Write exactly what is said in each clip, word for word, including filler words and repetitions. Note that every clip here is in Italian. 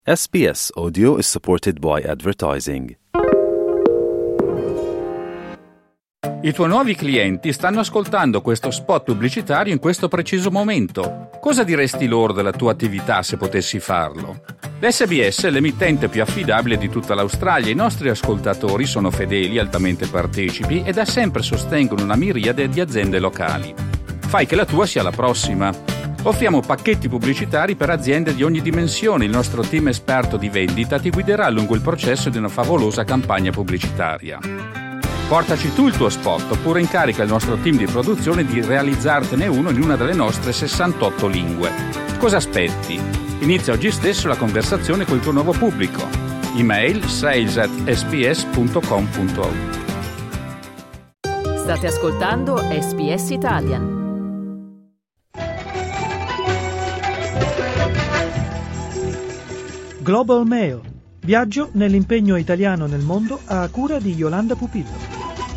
S B S Audio is supported by advertising. I tuoi nuovi clienti stanno ascoltando questo spot pubblicitario in questo preciso momento. Cosa diresti loro della tua attività se potessi farlo? L'S B S è l'emittente più affidabile di tutta l'Australia. I nostri ascoltatori sono fedeli, altamente partecipi e da sempre sostengono una miriade di aziende locali. Fai che la tua sia la prossima. Offriamo pacchetti pubblicitari per aziende di ogni dimensione. Il nostro team esperto di vendita ti guiderà lungo il processo di una favolosa campagna pubblicitaria. Portaci tu il tuo spot oppure incarica il nostro team di produzione di realizzartene uno in una delle nostre sessantotto lingue. Cosa aspetti? Inizia oggi stesso la conversazione col tuo nuovo pubblico. Email sales at s b s punto com punto a u. State ascoltando S B S Italian. Global Mail. Viaggio nell'impegno italiano nel mondo a cura di Yolanda Pupillo.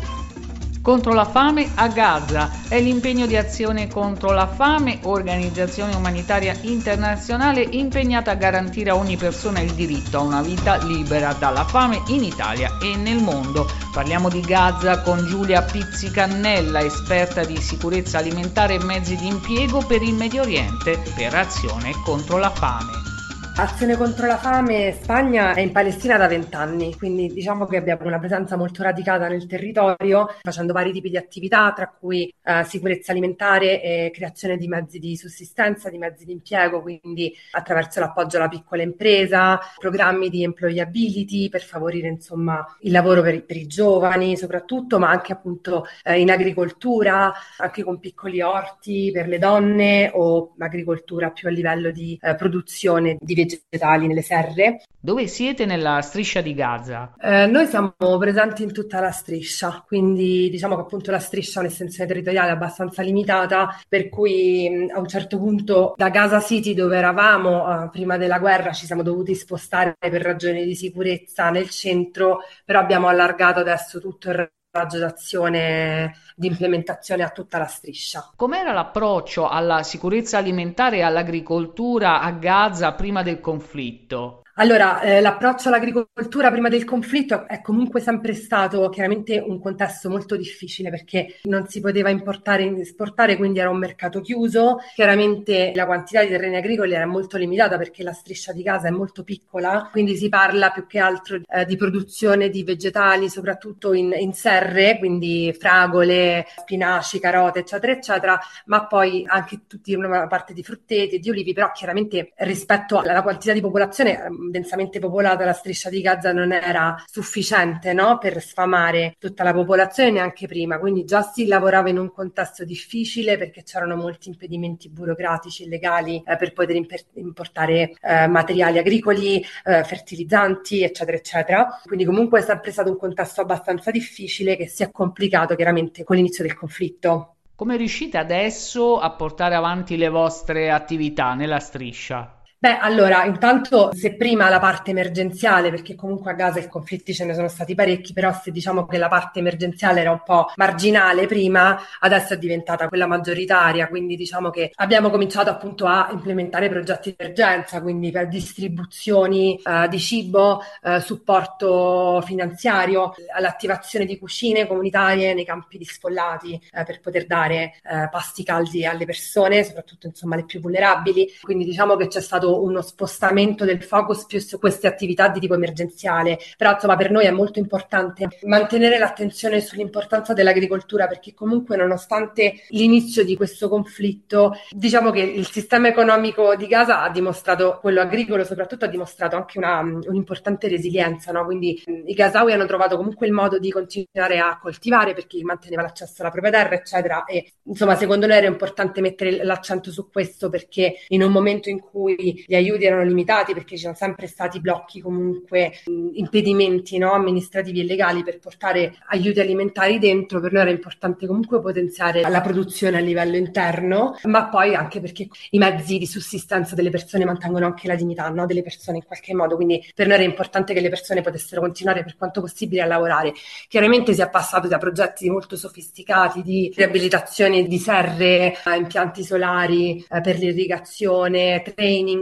Contro la fame a Gaza è l'impegno di Azione contro la fame, organizzazione umanitaria internazionale impegnata a garantire a ogni persona il diritto a una vita libera dalla fame in Italia e nel mondo. Parliamo di Gaza con Giulia Pizzicannella, esperta di sicurezza alimentare e mezzi di impiego per il Medio Oriente per Azione contro la fame. Azione contro la fame Spagna è in Palestina da vent'anni, quindi diciamo che abbiamo una presenza molto radicata nel territorio, facendo vari tipi di attività, tra cui eh, sicurezza alimentare e creazione di mezzi di sussistenza, di mezzi di impiego, quindi attraverso l'appoggio alla piccola impresa, programmi di employability per favorire insomma il lavoro per, per i giovani soprattutto, ma anche appunto eh, in agricoltura, anche con piccoli orti per le donne o agricoltura più a livello di eh, produzione di vegetali nelle serre. Dove siete nella striscia di Gaza? Eh, noi siamo presenti in tutta la striscia, quindi diciamo che appunto la striscia ha un'estensione territoriale abbastanza limitata, per cui mh, a un certo punto da Gaza City, dove eravamo eh, prima della guerra, ci siamo dovuti spostare per ragioni di sicurezza nel centro, però abbiamo allargato adesso tutto il raggio d'azione di implementazione a tutta la striscia. Com'era l'approccio alla sicurezza alimentare e all'agricoltura a Gaza prima del conflitto? Allora, eh, l'approccio all'agricoltura prima del conflitto è comunque sempre stato chiaramente un contesto molto difficile perché non si poteva importare e esportare, quindi era un mercato chiuso. Chiaramente la quantità di terreni agricoli era molto limitata perché la striscia di Gaza è molto piccola, quindi si parla più che altro eh, di produzione di vegetali, soprattutto in, in serre, quindi fragole, spinaci, carote, eccetera, eccetera, ma poi anche tutta una parte di frutteti e di olivi, però chiaramente rispetto alla quantità di popolazione densamente popolata, la striscia di Gaza non era sufficiente, no, per sfamare tutta la popolazione neanche prima, quindi già si lavorava in un contesto difficile perché c'erano molti impedimenti burocratici e legali eh, per poter imper- importare eh, materiali agricoli, eh, fertilizzanti, eccetera, eccetera. Quindi comunque è sempre stato un contesto abbastanza difficile che si è complicato chiaramente con l'inizio del conflitto. Come riuscite adesso a portare avanti le vostre attività nella striscia? Beh, allora, intanto se prima la parte emergenziale, perché comunque a Gaza i conflitti ce ne sono stati parecchi, però se diciamo che la parte emergenziale era un po' marginale prima, adesso è diventata quella maggioritaria, quindi diciamo che abbiamo cominciato appunto a implementare progetti di emergenza, quindi per distribuzioni eh, di cibo, eh, supporto finanziario, all'attivazione di cucine comunitarie nei campi di sfollati eh, per poter dare eh, pasti caldi alle persone, soprattutto insomma le più vulnerabili, quindi diciamo che c'è stato uno spostamento del focus più su queste attività di tipo emergenziale, però insomma per noi è molto importante mantenere l'attenzione sull'importanza dell'agricoltura perché comunque nonostante l'inizio di questo conflitto diciamo che il sistema economico di Gaza ha dimostrato, quello agricolo soprattutto, ha dimostrato anche una, un'importante resilienza, no? Quindi i gazawi hanno trovato comunque il modo di continuare a coltivare perché manteneva l'accesso alla propria terra eccetera e insomma secondo noi era importante mettere l'accento su questo perché in un momento in cui gli aiuti erano limitati perché ci sono sempre stati blocchi comunque mh, impedimenti no, amministrativi e legali per portare aiuti alimentari dentro, per noi era importante comunque potenziare la produzione a livello interno, ma poi anche perché i mezzi di sussistenza delle persone mantengono anche la dignità no, delle persone in qualche modo, quindi per noi era importante che le persone potessero continuare per quanto possibile a lavorare. Chiaramente si è passato da progetti molto sofisticati di riabilitazione di serre a impianti solari eh, per l'irrigazione, training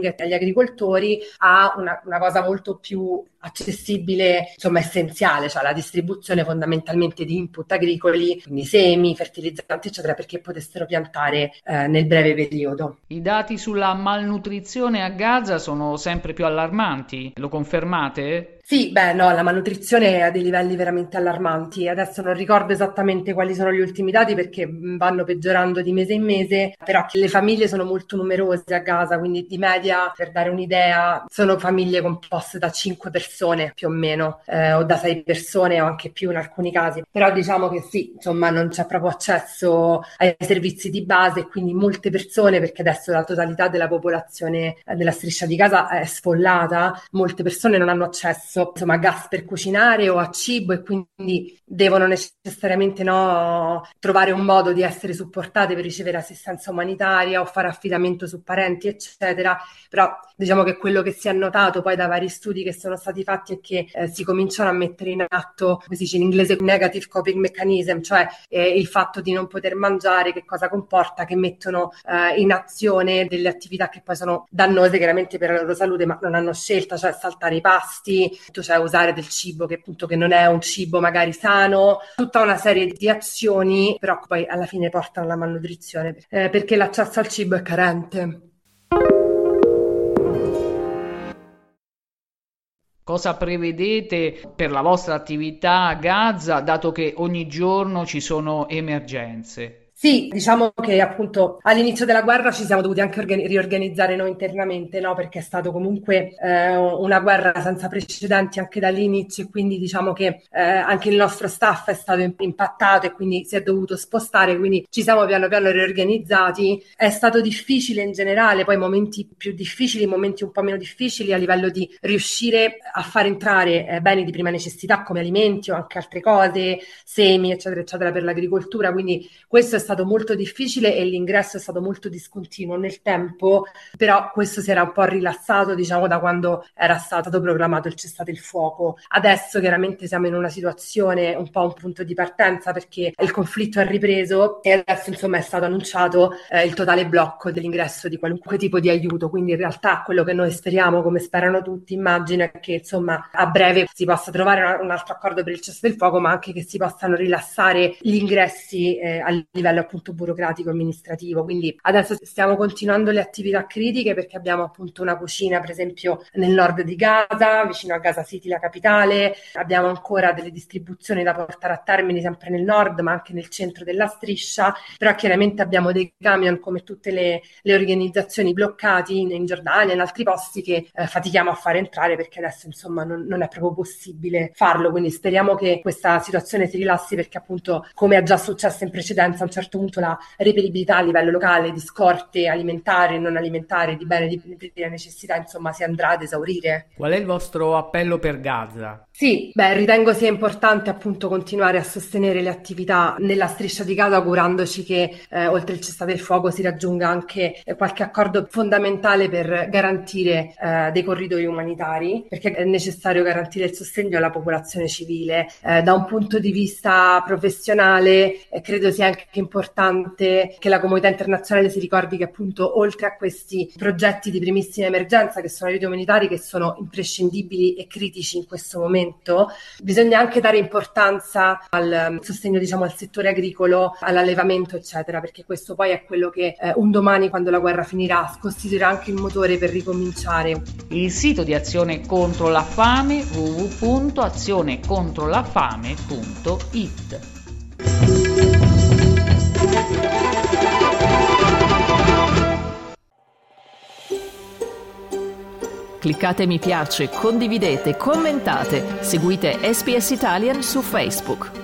farming agli agricoltori a una, una cosa molto più accessibile, insomma essenziale, cioè la distribuzione fondamentalmente di input agricoli, quindi semi, fertilizzanti eccetera, perché potessero piantare eh, nel breve periodo. I dati sulla malnutrizione a Gaza sono sempre più allarmanti, lo confermate? Sì, beh no, la malnutrizione è a dei livelli veramente allarmanti. Adesso non ricordo esattamente quali sono gli ultimi dati perché vanno peggiorando di mese in mese, però le famiglie sono molto numerose a Gaza, quindi di media, per dare un'idea, sono famiglie composte da cinque persone più o meno, eh, o da sei persone o anche più in alcuni casi. Però diciamo che sì, insomma non c'è proprio accesso ai servizi di base e quindi molte persone, perché adesso la totalità della popolazione della striscia di Gaza è sfollata, molte persone non hanno accesso insomma a gas per cucinare o a cibo e quindi devono necessariamente no, trovare un modo di essere supportate per ricevere assistenza umanitaria o fare affidamento su parenti eccetera. Però diciamo che quello che si è notato poi da vari studi che sono stati fatti è che eh, si cominciano a mettere in atto, come si dice in inglese, negative coping mechanism, cioè eh, il fatto di non poter mangiare, che cosa comporta, che mettono eh, in azione delle attività che poi sono dannose chiaramente per la loro salute ma non hanno scelta, cioè saltare i pasti, cioè usare del cibo che appunto che non è un cibo magari sano, tutta una serie di azioni però poi alla fine portano alla malnutrizione eh, perché l'accesso al cibo è carente. Cosa prevedete per la vostra attività a Gaza, dato che ogni giorno ci sono emergenze? Sì, diciamo che appunto all'inizio della guerra ci siamo dovuti anche organi- riorganizzare noi internamente, no? Perché è stato comunque eh, una guerra senza precedenti anche dall'inizio e quindi diciamo che eh, anche il nostro staff è stato impattato e quindi si è dovuto spostare, quindi ci siamo piano piano riorganizzati. È stato difficile in generale, poi momenti più difficili, momenti un po' meno difficili a livello di riuscire a far entrare eh, beni di prima necessità come alimenti o anche altre cose, semi eccetera eccetera per l'agricoltura, quindi questo è stato molto difficile e l'ingresso è stato molto discontinuo nel tempo, però questo si era un po' rilassato diciamo da quando era stato proclamato il cessate il fuoco. Adesso chiaramente siamo in una situazione un po' un punto di partenza perché il conflitto è ripreso e adesso insomma è stato annunciato eh, il totale blocco dell'ingresso di qualunque tipo di aiuto, quindi in realtà quello che noi speriamo, come sperano tutti, immagino è che insomma a breve si possa trovare una, un altro accordo per il cessate il fuoco, ma anche che si possano rilassare gli ingressi eh, a livello appunto burocratico amministrativo. Quindi adesso stiamo continuando le attività critiche perché abbiamo appunto una cucina per esempio nel nord di Gaza, vicino a Gaza City, la capitale, abbiamo ancora delle distribuzioni da portare a termine sempre nel nord ma anche nel centro della striscia, però chiaramente abbiamo dei camion come tutte le, le organizzazioni bloccati in, in Giordania, in altri posti che eh, fatichiamo a fare entrare perché adesso insomma non, non è proprio possibile farlo, quindi speriamo che questa situazione si rilassi perché appunto come è già successo in precedenza a un certo punto la reperibilità a livello locale di scorte alimentari e non alimentari, di beni di prima necessità insomma si andrà ad esaurire. Qual è il vostro appello per Gaza? Sì, beh, ritengo sia importante appunto continuare a sostenere le attività nella striscia di Gaza augurandoci che eh, oltre il cessate il fuoco si raggiunga anche eh, qualche accordo fondamentale per garantire eh, dei corridoi umanitari, perché è necessario garantire il sostegno alla popolazione civile. Eh, da un punto di vista professionale eh, credo sia anche importante che la comunità internazionale si ricordi che appunto oltre a questi progetti di primissima emergenza che sono aiuti umanitari che sono imprescindibili e critici in questo momento, bisogna anche dare importanza al sostegno diciamo al settore agricolo, all'allevamento eccetera, perché questo poi è quello che eh, un domani quando la guerra finirà costituirà anche il motore per ricominciare. Il sito di Azione contro la fame w w w punto azione contro la fame punto i t. Cliccate mi piace, condividete, commentate, seguite S B S Italian su Facebook.